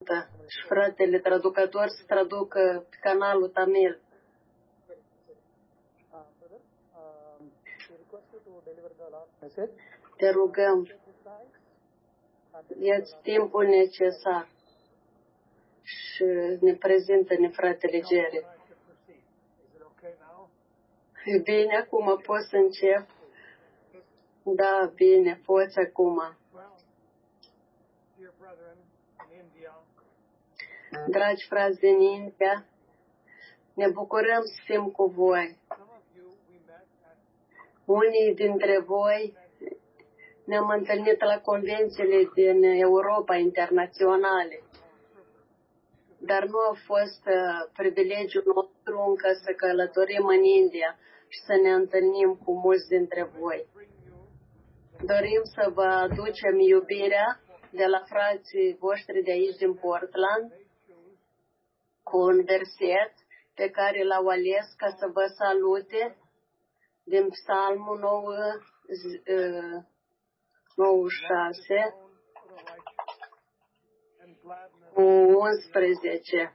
și fratele traducător să traducă pe canalul Tamil. Te rugăm, ia-ți timpul necesar și ne prezintă-ne fratele Jerry. E bine, acum poți să încep? Da, bine, poți acum. Dragi frați din India, ne bucurăm să fim cu voi. Unii dintre voi ne-am întâlnit la convențiile din Europa internaționale, dar nu a fost privilegiul nostru încă să călătorim în India și să ne întâlnim cu mulți dintre voi. Dorim să vă aducem iubirea de la frații voștri de aici din Portland cu un verset pe care l-au ales ca să vă salute din Psalmul 96 cu 11.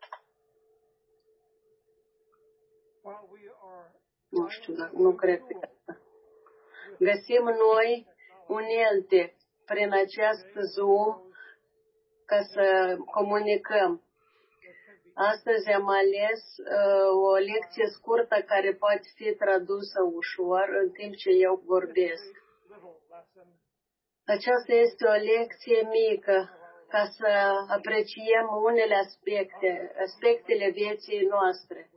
Nu știu, nu cred că asta. Găsim noi unelte prin acest Zoom ca să comunicăm. Astăzi am ales o lecție scurtă care poate fi tradusă ușor în timp ce eu vorbesc. Aceasta este o lecție mică ca să apreciem unele aspectele vieții noastre.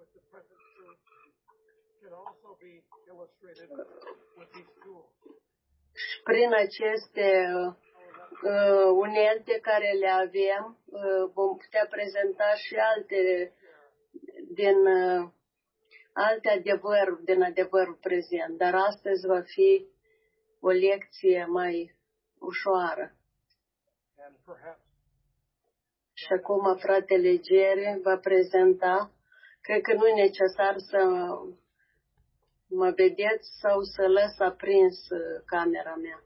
Și prin aceste unelte care le avem, vom putea prezenta și alte adevăruri din adevărul prezent. Dar astăzi va fi o lecție mai ușoară. Și acum fratele Jerry va prezenta. Cred că nu e necesar să mă vedeți sau să lăs aprins camera mea.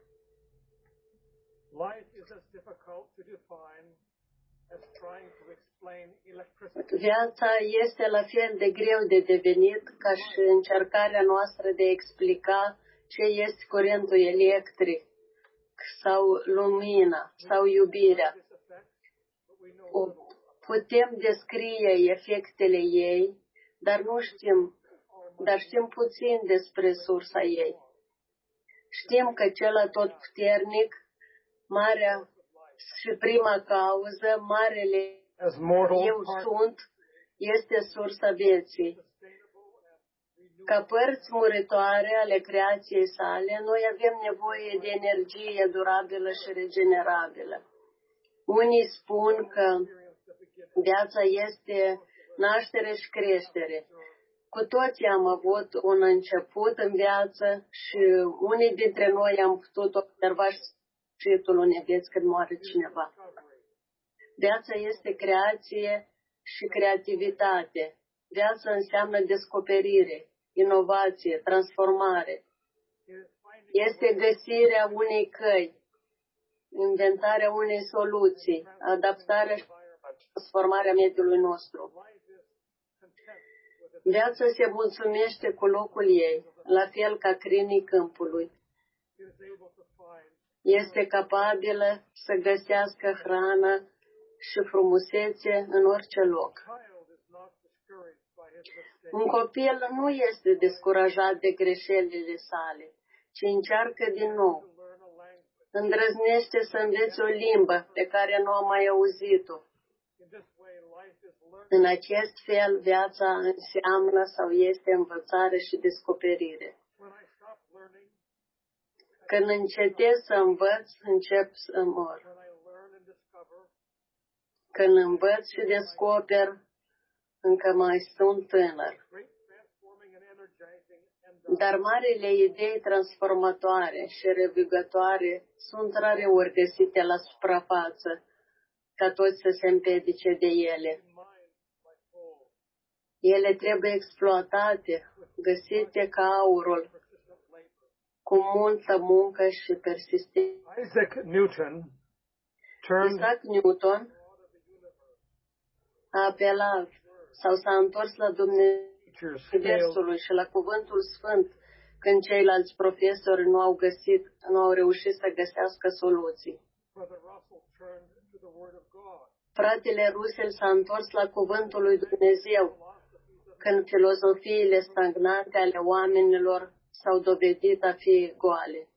Viața este la fel de greu de devenit ca și încercarea noastră de a explica ce este curentul electric sau lumina sau iubirea. Putem descrie efectele ei, dar știm puțin despre sursa ei. Știm că cel atotputernic, marea și prima cauză, marele eu sunt, este sursa vieții. Ca părți muritoare ale creației sale, noi avem nevoie de energie durabilă și regenerabilă. Unii spun că viața este naștere și creștere. Cu toții am avut un început în viață și unii dintre noi am putut observa și sfârșitul unei vieți când moare cineva. Viața este creație și creativitate. Viața înseamnă descoperire, inovație, transformare. Este găsirea unei căi, inventarea unei soluții, adaptarea și transformarea mediului nostru. Viața se mulțumește cu locul ei, la fel ca crinii câmpului. Este capabilă să găsească hrană și frumusețe în orice loc. Un copil nu este descurajat de greșelile sale, ci încearcă din nou. Îndrăznește să înveți o limbă pe care nu am mai auzit-o. În acest fel, viața înseamnă sau este învățare și descoperire. Când încetez să învăț, încep să mor. Când învăț și descoper, încă mai sunt tânăr. Dar marile idei transformatoare și revigătoare sunt rareori găsite la suprafață, ca toți să se împiedice de ele. Ele trebuie exploatate, găsite ca aurul, cu multă muncă și persistență. Isaac Newton a apelat sau s-a întors la Dumnezeul și la Cuvântul Sfânt când ceilalți profesori nu au reușit să găsească soluții. Fratele Russell s-a întors la Cuvântul lui Dumnezeu când filozofiile stagnante ale oamenilor s-au dovedit a fi goale.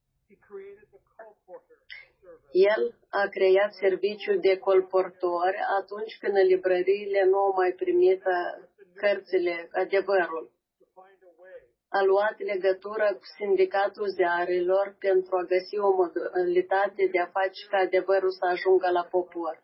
El a creat serviciul de colportor atunci când în librăriile nu au mai primit cărțile, adevărul. A luat legătura cu sindicatul ziarilor pentru a găsi o modalitate de a face ca adevărul să ajungă la popor.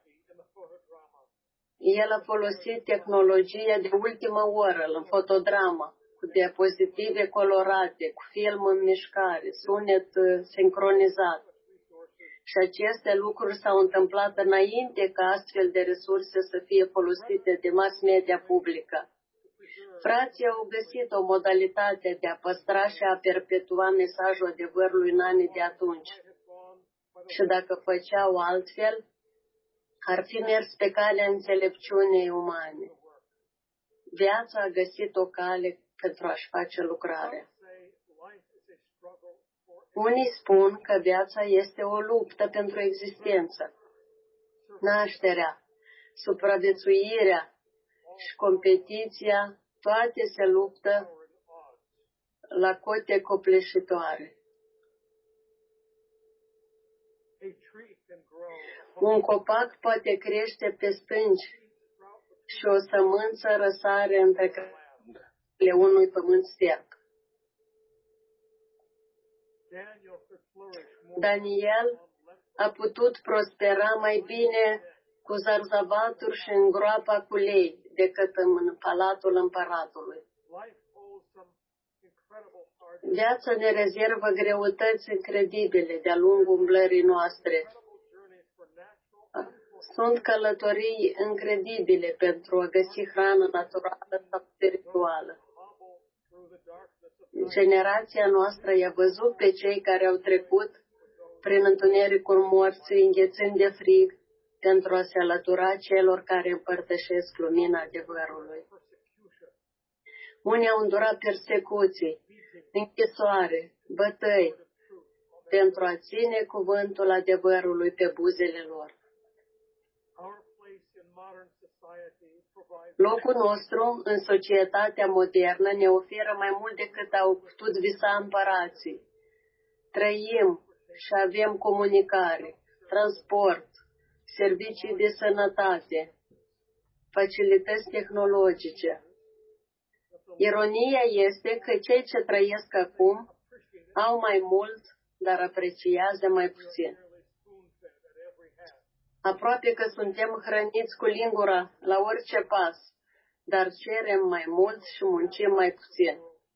El a folosit tehnologia de ultimă oră în fotodramă, cu diapozitive colorate, cu film în mișcare, sunet sincronizat. Și aceste lucruri s-au întâmplat înainte ca astfel de resurse să fie folosite de mass media publică. Frații au găsit o modalitate de a păstra și a perpetua mesajul adevărului în anii de atunci. Și dacă făceau altfel, ar fi mers pe calea înțelepciunii umane. Viața a găsit o cale pentru a-și face lucrarea. Unii spun că viața este o luptă pentru existență. Nașterea, supraviețuirea și competiția, toate se luptă la cote copleșitoare. Un copac poate crește pe stânci și o sămânță răsare între crăpile unui pământ sterc. Daniel a putut prospera mai bine cu zarzavaturi și în groapa cu lei decât în palatul împăratului. Viața ne rezervă greutăți incredibile de-a lungul umblării noastre. Sunt călătorii incredibile pentru a găsi hrană naturală sau spirituală. Generația noastră i-a văzut pe cei care au trecut prin întunericul morții, înghețând de frig, pentru a se alătura celor care împărtășesc lumina adevărului. Unii au îndurat persecuții, închisoare, bătăi, pentru a ține cuvântul adevărului pe buzele lor. Locul nostru în societatea modernă ne oferă mai mult decât au putut visa împărații. Trăim și avem comunicare, transport, servicii de sănătate, facilități tehnologice. Ironia este că cei ce trăiesc acum au mai mult, dar apreciază mai puțin. Aproape că suntem hrăniți cu lingura la orice pas, dar cerem mai mult și muncim mai puțin.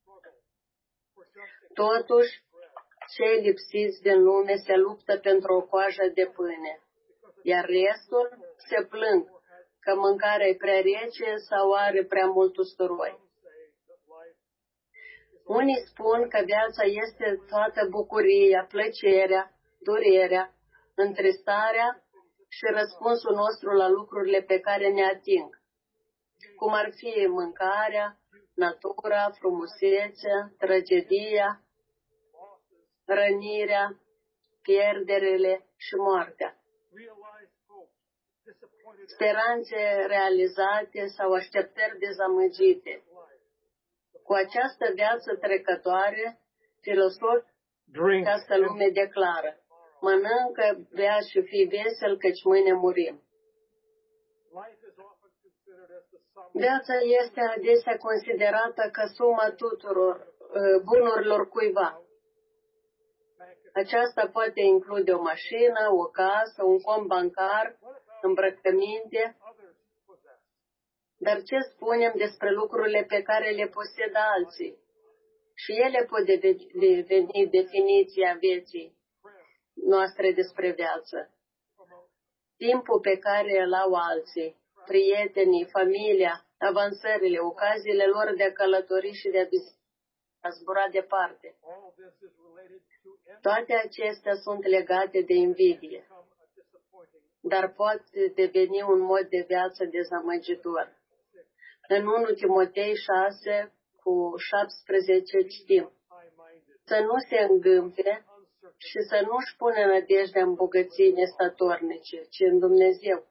Totuși, cei lipsiți din lume se luptă pentru o coajă de pâine, iar restul se plâng că mâncarea e prea rece sau are prea mult usturoi. Unii spun că viața este toată bucuria, plăcerea, durerea, întristarea și răspunsul nostru la lucrurile pe care ne ating, cum ar fi mâncarea, natura, frumusețea, tragedia, rănirea, pierderile și moartea. Speranțe realizate sau așteptări dezamăgite. Cu această viață trecătoare, filosofii această lume declară: mănâncă, bea și fii vesel, căci mâine murim. Viața este adesea considerată ca suma tuturor bunurilor cuiva. Aceasta poate include o mașină, o casă, un cont bancar, îmbrăcăminte. Dar ce spunem despre lucrurile pe care le posedă alții? Și ele pot deveni definiția vieții noastre despre viață. Timpul pe care îl au alții, prietenii, familia, avansările, ocaziile lor de a călători și de a zbura departe. Toate acestea sunt legate de invidie. dar poate deveni un mod de viață dezamăgitor. În 1 Timotei 6:17 citim: să nu se îngâmpe și să nu-și pună nădejdea în bogății nestatornice, ci în Dumnezeu.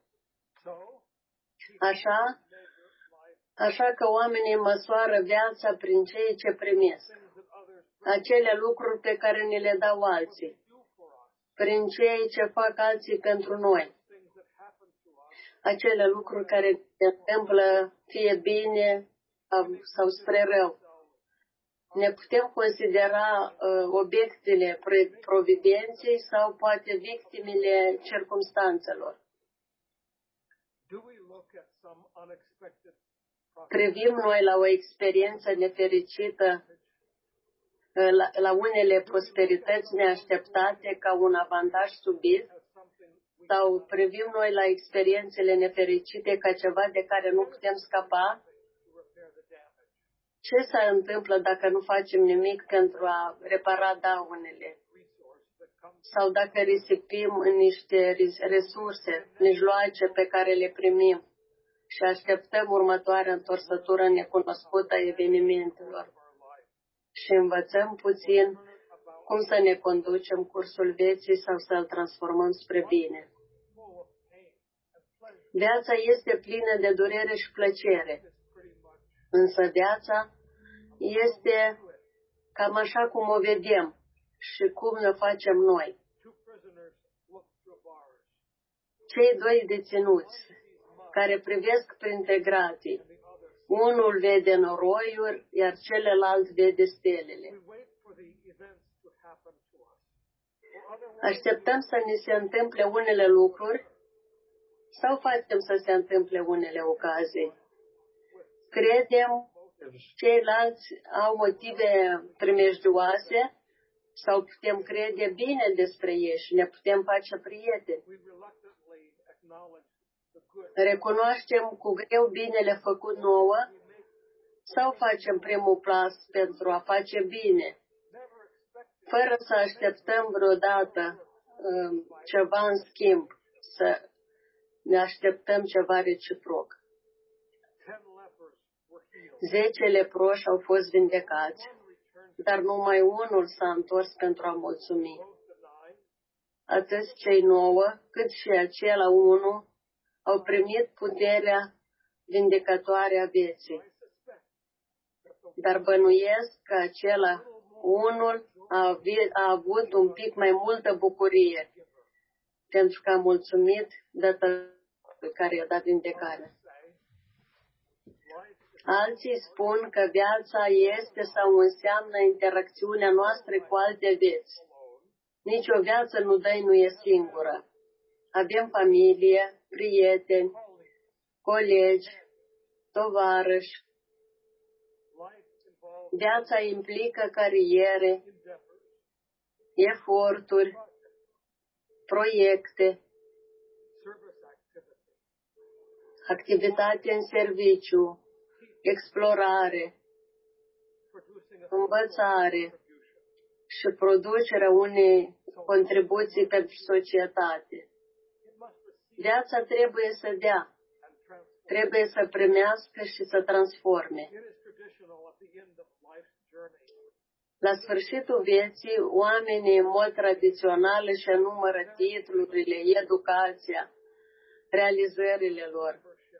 Așa că oamenii măsoară viața prin ceea ce primesc, acele lucruri pe care ni le dau alții, prin ceea ce fac alții pentru noi, acele lucruri care se întâmplă fie bine sau spre rău. Ne putem considera obiectele providenței sau poate victimele circumstanțelor. Privim noi la o experiență nefericită, la unele prosperități neașteptate ca un avantaj subit, sau privim noi la experiențele nefericite ca ceva de care nu putem scapa? Ce se întâmplă dacă nu facem nimic pentru a repara daunele? Sau dacă risipim în niște resurse, mijloace pe care le primim și așteptăm următoarea întorsătură necunoscută a evenimentelor și învățăm puțin cum să ne conducem cursul vieții sau să-l transformăm spre bine. Viața este plină de durere și plăcere, însă viața este cam așa cum o vedem și cum ne facem noi. Cei doi deținuți care privesc printre gratii, unul vede noroiuri, iar celălalt vede stelele. Așteptăm să ni se întâmple unele lucruri sau facem să se întâmple unele ocazii? Credem ceilalți au motive primejdioase sau putem crede bine despre ei și ne putem face prieteni? Recunoaștem cu greu binele făcut nouă sau facem primul pas pentru a face bine, fără să așteptăm vreodată ceva în schimb, să ne așteptăm ceva reciproc. 10 leproși au fost vindecați, dar numai unul s-a întors pentru a mulțumi. Atât cei 9, cât și acela 1 au primit puterea vindecătoare a vieții. Dar bănuiesc că acela unul a avut un pic mai multă bucurie, pentru că a mulțumit Dătătorului care i-a dat vindecarea. Alții spun că viața este sau înseamnă interacțiunea noastră cu alte vieți. Nici o viață nu dăinuie singură. Avem familie, prieteni, colegi, tovarăși. Viața implică cariere, eforturi, proiecte, activitate în serviciu, explorare, învățare și producerea unei contribuții pentru societate. Viața trebuie să dea, trebuie să primească și să transforme. La sfârșitul vieții, oamenii în mod tradițional își enumără titlurile, educația, realizările lor,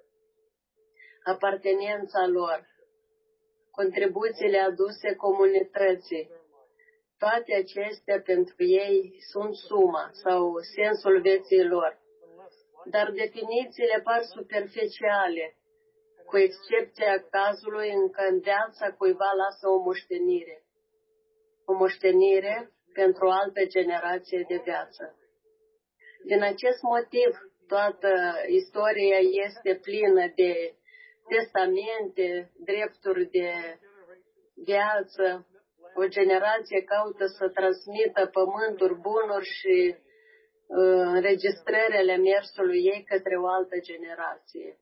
apartenența lor, contribuțiile aduse comunității. Toate acestea pentru ei sunt suma sau sensul vieții lor. Dar definițiile par superficiale, cu excepția cazului în care viața cuiva lasă o moștenire. O moștenire pentru o altă generație de viață. Din acest motiv, toată istoria este plină de testamente, drepturi de viață. O generație caută să transmită pământuri, bunuri și înregistrările mersului ei către o altă generație.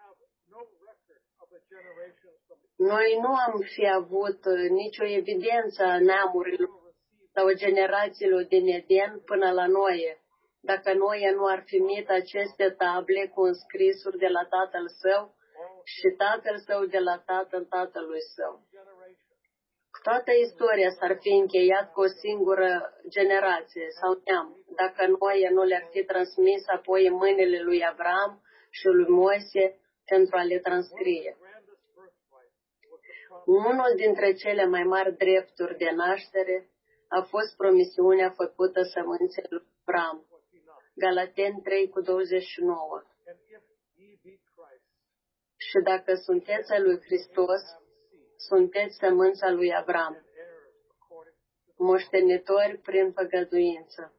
Noi nu am fi avut nicio evidență a neamurilor sau generațiilor din Eden până la Noe, dacă Noe nu ar fi mit aceste table cu înscrisuri de la tatăl său și tatăl său de la tatăl tatălui său. Toată istoria s-ar fi încheiat cu o singură generație sau neam, dacă Noe nu le-ar fi transmis apoi în mâinile lui Avram și lui Moise pentru a le transcrie. Unul dintre cele mai mari drepturi de naștere a fost promisiunea făcută sămânței lui Avram. Galateni 3:29. Și dacă sunteți al lui Hristos, sunteți sămânța lui Avram, moștenitori prin făgăduință.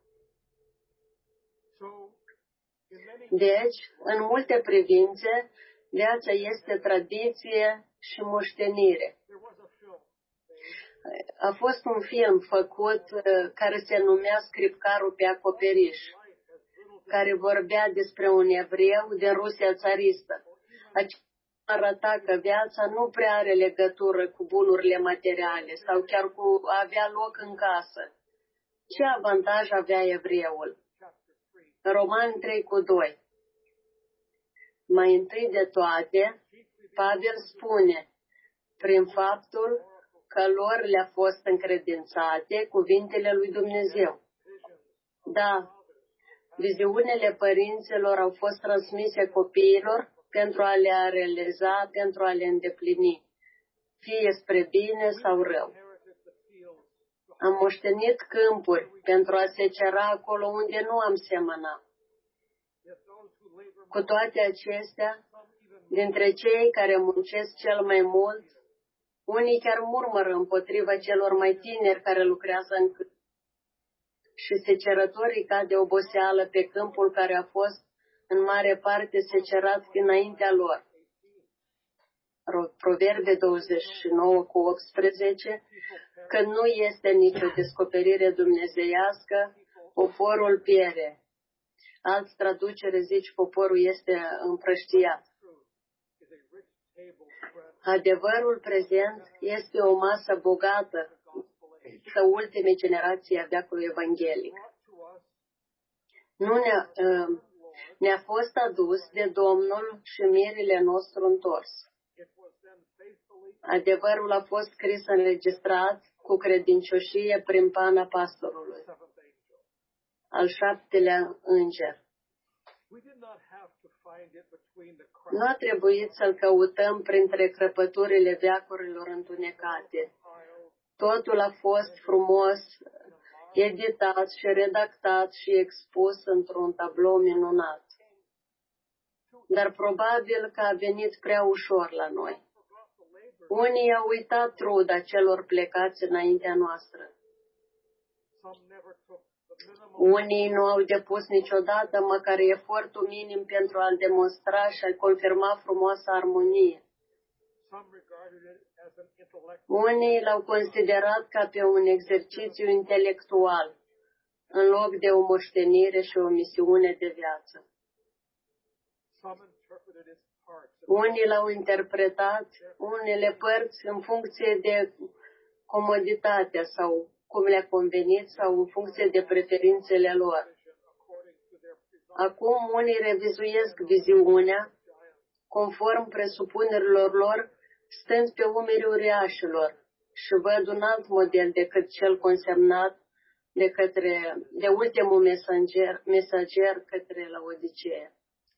Deci, în multe privințe, viața este tradiție și moștenire. A fost un film făcut care se numea Scripcarul pe acoperiș, care vorbea despre un evreu din Rusia țaristă. Acesta arăta că viața nu prea are legătură cu bunurile materiale sau chiar cu a avea loc în casă. Ce avantaj avea evreul? Romani 3:2. Mai întâi de toate, Pavel spune, prin faptul că lor le-a fost încredințate cuvintele lui Dumnezeu. Da, viziunile părinților au fost transmise copiilor pentru a le realiza, pentru a le îndeplini, fie spre bine sau rău. Am moștenit câmpuri pentru a secera acolo unde nu am semănat. Cu toate acestea, dintre cei care muncesc cel mai mult, unii chiar murmură împotriva celor mai tineri care lucrează în câmp. Și secerătorii cad de oboseală pe câmpul care a fost în mare parte secerat înaintea lor. Proverbe 29:18, că nu este nicio descoperire dumnezeiască, poporul piere. Altă traducere zice, poporul este împrăștiat. Adevărul prezent este o masă bogată, să ultime generații a veacului evanghelic. Nu ne-a fost adus de Domnul și mirile nostru întors. Adevărul a fost scris înregistrat cu credincioșie prin pana pastorului, al 7-lea înger. Nu a trebuit să-l căutăm printre crăpăturile veacurilor întunecate. Totul a fost frumos, editat și redactat și expus într-un tablou minunat. Dar probabil că a venit prea ușor la noi. Unii au uitat truda celor plecați înaintea noastră. Unii nu au depus niciodată măcar efortul minim pentru a-l demonstra și a-l confirma frumoasa armonie. Unii l-au considerat ca pe un exercițiu intelectual, în loc de o moștenire și o misiune de viață. Unii l-au interpretat unele părți în funcție de comoditatea sau cum le-a convenit sau în funcție de preferințele lor. Acum unii revizuiesc viziunea conform presupunerilor lor, stând pe umerii uriașilor și văd un alt model decât cel consemnat de ultimul mesager către Laodicea.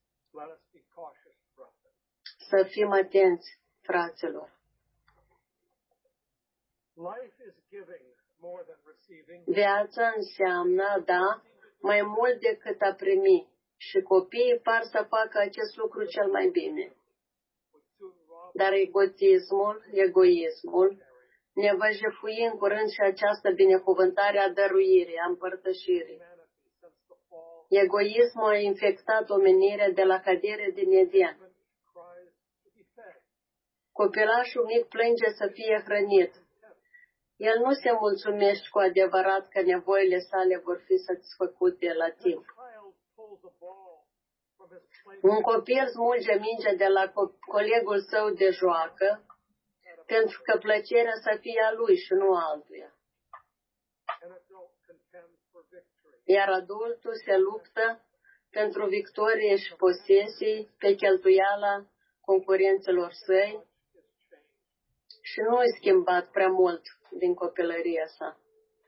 Să fim atenți, fraților. Viața înseamnă, da, mai mult decât a primi și copiii par să facă acest lucru cel mai bine. Dar egoismul ne va jefui în curând și această binecuvântare a dăruirii, a împărtășirii. Egoismul a infectat omenirea de la cădere din Eden. Copilașul mic plânge să fie hrănit. El nu se mulțumește cu adevărat că nevoile sale vor fi satisfăcute la timp. Un copil smulge mingea de la colegul său de joacă pentru că plăcerea să fie a lui și nu a altuia. iar adultul se luptă pentru victorie și posesii pe cheltuiala concurenților săi și nu e schimbat prea mult din copilăria sa.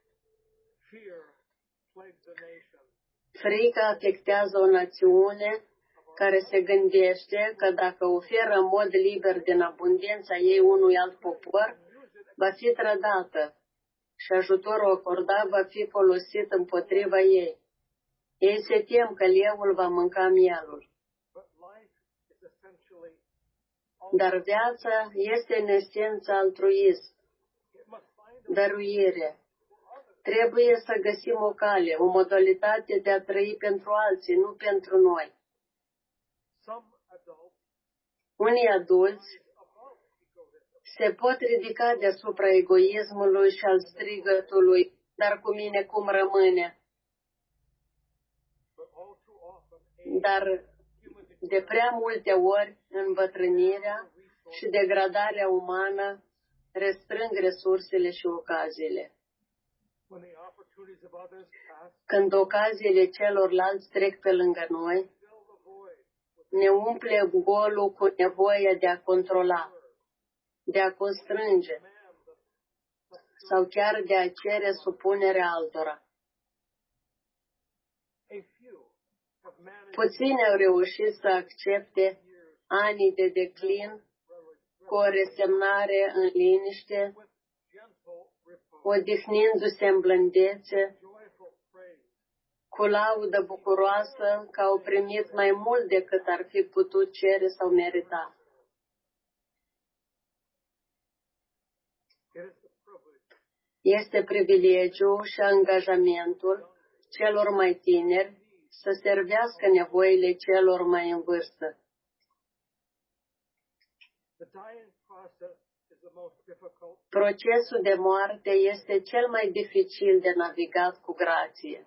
Frica afectează o națiune care se gândește că dacă oferă în mod liber din abundența ei unui alt popor, va fi trădată și ajutorul acordat va fi folosit împotriva ei. Ei se tem că leul va mânca mielul. Dar viața este în esență altruism, dăruire. Trebuie să găsim o cale, o modalitate de a trăi pentru alții, nu pentru noi. Unii adulți se pot ridica deasupra egoismului și al strigătului, dar cu mine cum rămâne? Dar de prea multe ori îmbătrânirea și degradarea umană restrâng resursele și ocaziile. Când ocaziile celorlalți trec pe lângă noi, ne umple golul cu nevoia de a controla, de a constrânge sau chiar de a cere supunerea altora. Puțini au reușit să accepte anii de declin cu o resemnare în liniște, odihnindu-se în blândețe, cu laudă bucuroasă că au primit mai mult decât ar fi putut cere sau merita. Este privilegiul și angajamentul celor mai tineri să servească nevoile celor mai în vârstă. Procesul de moarte este cel mai dificil de navigat cu grație.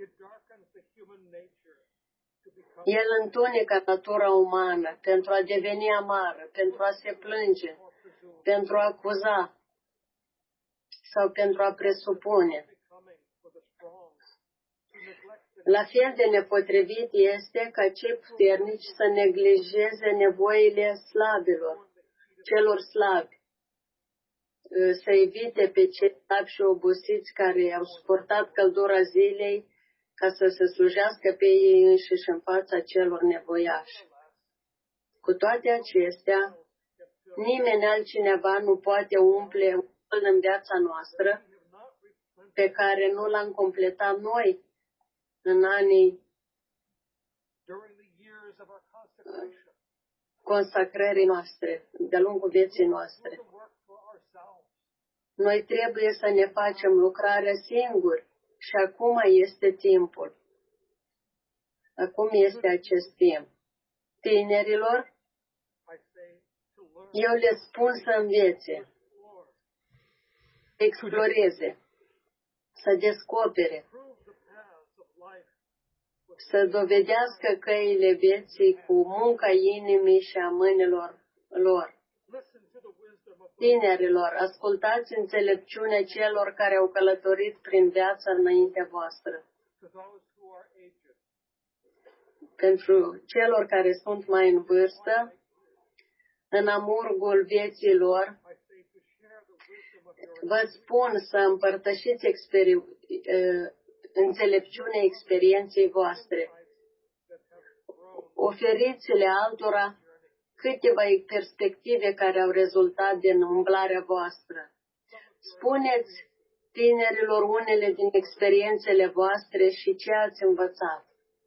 El întunecă natura umană pentru a deveni amară, pentru a se plânge, pentru a acuza sau pentru a presupune. La fel de nepotrivit este ca cei puternici să neglijeze nevoile slabilor, celor slabi, să evite pe cei slabi și obosiți care au suportat căldura zilei ca să se slujească pe ei înșiși în fața celor nevoiași. Cu toate acestea, nimeni altcineva nu poate umple un gol în viața noastră pe care nu l-am completat noi în anii consacrării noastre, de-a lungul vieții noastre. Noi trebuie să ne facem lucrarea singuri și acum este timpul. Acum este acest timp. Tinerilor, eu le spun să învețe, să exploreze, să descopere, să dovedească căile vieții cu munca inimii și a mâinilor lor. Tinerilor, ascultați înțelepciunea celor care au călătorit prin viața înaintea voastră. Pentru celor care sunt mai în vârstă, în amurgul vieții lor, vă spun să împărtășiți înțelepciunea experienței voastre. Oferiți-le altora câteva perspective care au rezultat din umblarea voastră. Spuneți tinerilor unele din experiențele voastre și ce ați învățat.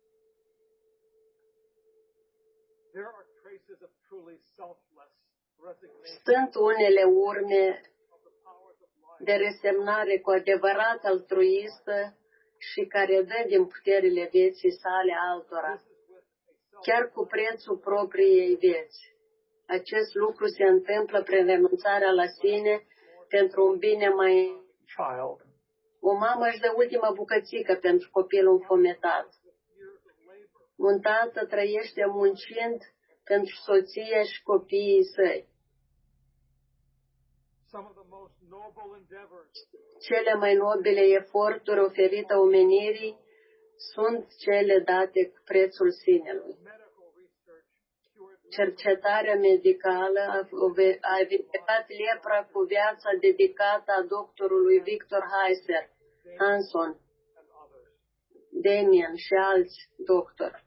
Sunt unele urme de resemnare cu adevărat altruistă și care dă din puterile vieții sale altora, chiar cu prețul propriei vieți. Acest lucru se întâmplă prin renunțarea la sine pentru un bine mai... O mamă își dă ultima bucățică pentru copilul înfometat. Un tată trăiește muncind pentru soția și copiii săi. Cele mai nobile eforturi oferite omenirii sunt cele date cu prețul sinelui. Cercetarea medicală a vindecat lepra cu viața dedicată a doctorului Victor Heiser, Hanson, Damien și alți doctori.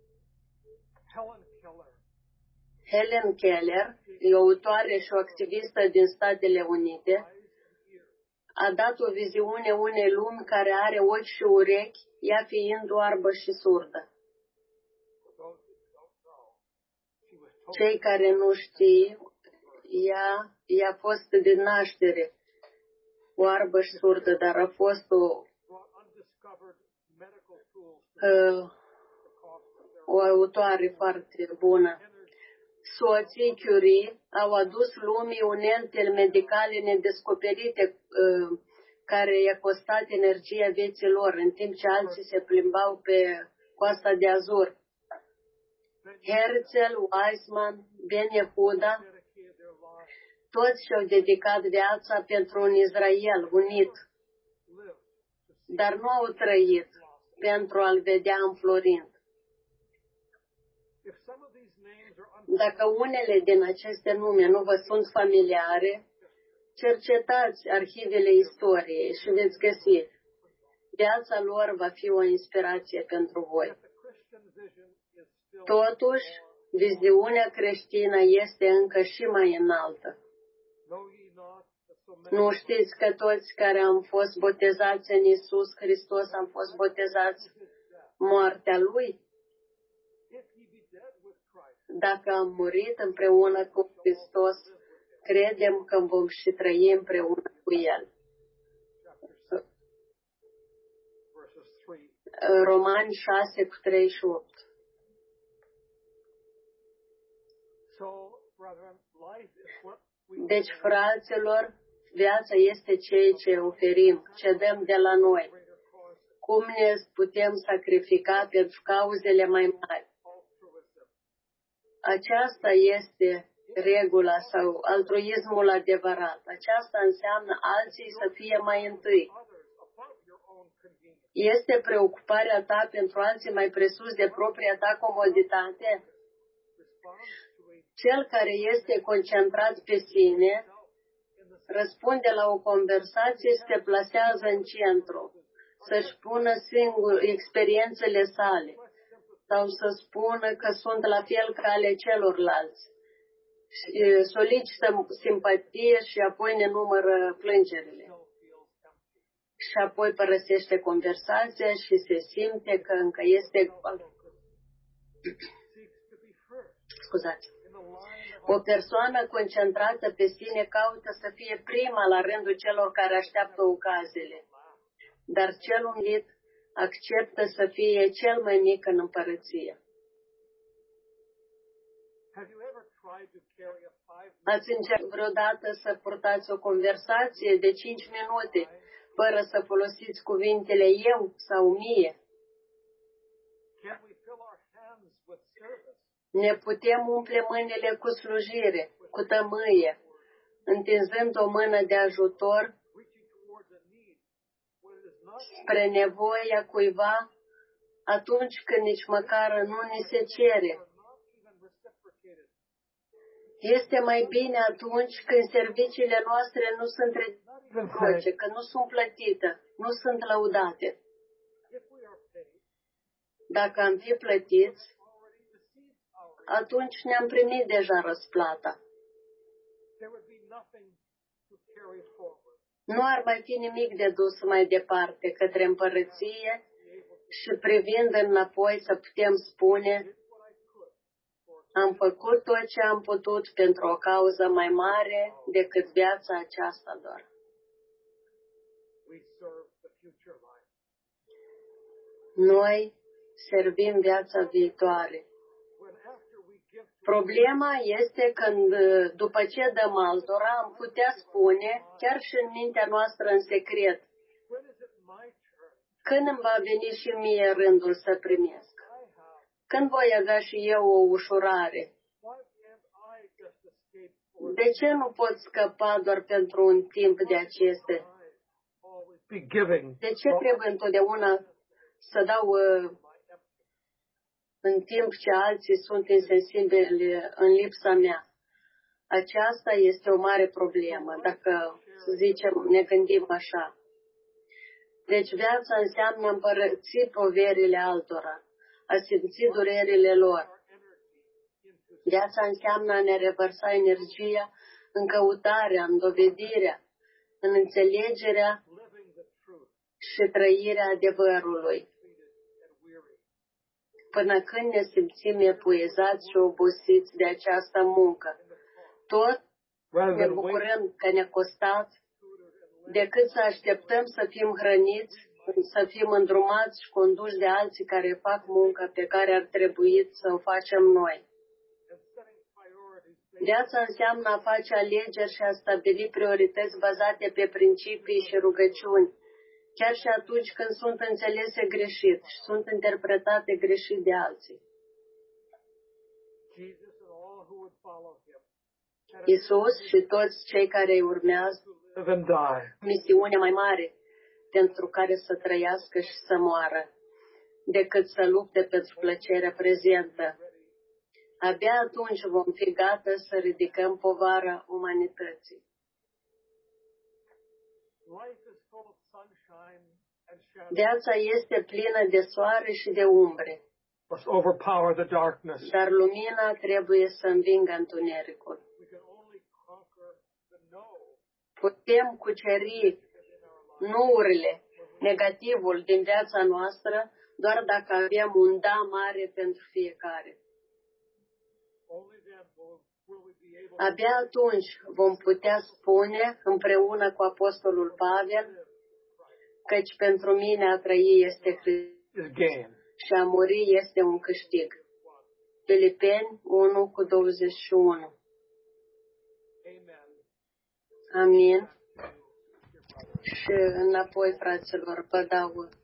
Helen Keller, e o autoare și o activistă din Statele Unite, a dat o viziune unei lumi care are ochi și urechi, ea fiind oarbă și surdă. Cei care nu știu, ea a fost din naștere oarbă și surdă, dar a fost o autoare foarte bună. Soții Curie au adus lumii uneltele medicale nedescoperite care i-a costat energia vieții lor, în timp ce alții se plimbau pe Coasta de Azur. Herzl, Weizmann, Ben Yehuda, toți și-au dedicat viața pentru un Israel unit, dar nu au trăit pentru a-l vedea înflorind. Dacă unele din aceste nume nu vă sunt familiare, cercetați arhivele istoriei și veți găsi. Viața lor va fi o inspirație pentru voi. Totuși, viziunea creștină este încă și mai înaltă. Nu știți că toți care am fost botezați în Iisus Hristos am fost botezați moartea Lui? Dacă am murit împreună cu Hristos, credem că vom și trăi împreună cu El. Romani 6 cu 38. Deci, fraților, viața este ceea ce oferim, ce dăm de la noi. Cum ne putem sacrifica pentru cauzele mai mari? Aceasta este regula sau altruismul adevărat. Aceasta înseamnă alții să fie mai întâi. Este preocuparea ta pentru alții mai presus de propria ta comoditate? Cel care este concentrat pe sine răspunde la o conversație și se plasează în centru, să-și pună singur experiențele sale sau să spună că sunt la fel ca ale celorlalți. Solicită simpatie și apoi ne numără plângerile. Și apoi părăsește conversația și se simte că încă este... Scuzați. O persoană concentrată pe sine caută să fie prima la rândul celor care așteaptă ocaziile. Dar cel umilit acceptă să fie cel mai mic în împărăție. Ați încercat vreodată să purtați o conversație de 5 minute fără să folosiți cuvintele eu sau mie? Ne putem umple mâinile cu slujire, cu tămâie, întinzând o mână de ajutor spre nevoia cuiva atunci când nici măcar nu ni se cere. Este mai bine atunci când serviciile noastre nu sunt reciproce, că nu sunt plătite, nu sunt lăudate. Dacă am fi plătiți, atunci ne-am primit deja răsplata. Nu ar mai fi nimic de dus mai departe către împărăție și privind înapoi să putem spune: am făcut tot ce am putut pentru o cauză mai mare decât viața aceasta doar. Noi servim viața viitoare. Problema este când, după ce dăm altora, am putea spune, chiar și în mintea noastră în secret: când îmi va veni și mie rândul să primesc? Când voi avea și eu o ușurare? De ce nu pot scăpa doar pentru un timp de acestea? De ce trebuie întotdeauna să dau în timp ce alții sunt insensibili în lipsa mea. Aceasta este o mare problemă, dacă, să zicem, ne gândim așa. Deci viața înseamnă împărăți poverile altora, a simți durerile lor. Viața înseamnă a ne revărsa energia în căutarea, în dovedirea, în înțelegerea și trăirea adevărului, până când ne simțim epuizați și obosiți de această muncă. Tot ne bucurăm că ne-a costat, decât să așteptăm să fim hrăniți, să fim îndrumați și conduși de alții care fac munca pe care ar trebui să o facem noi. Viața înseamnă a face alegeri și a stabili priorități bazate pe principii și rugăciuni, chiar și atunci când sunt înțelese greșit și sunt interpretate greșit de alții. Iisus și toți cei care îi urmează misiunea mai mare pentru care să trăiască și să moară, decât să lupte pentru plăcerea prezentă. Abia atunci vom fi gata să ridicăm povara umanității. Viața este plină de soare și de umbre, dar lumina trebuie să învingă întunericul. Putem cuceri nuurile, negativul din viața noastră, doar dacă avem un da mare pentru fiecare. Abia atunci vom putea spune, împreună cu Apostolul Pavel, căci pentru mine a trăi este Hristos și a muri este un câștig. Filipeni 1:21. Amin. Și înapoi, fraților, vă dau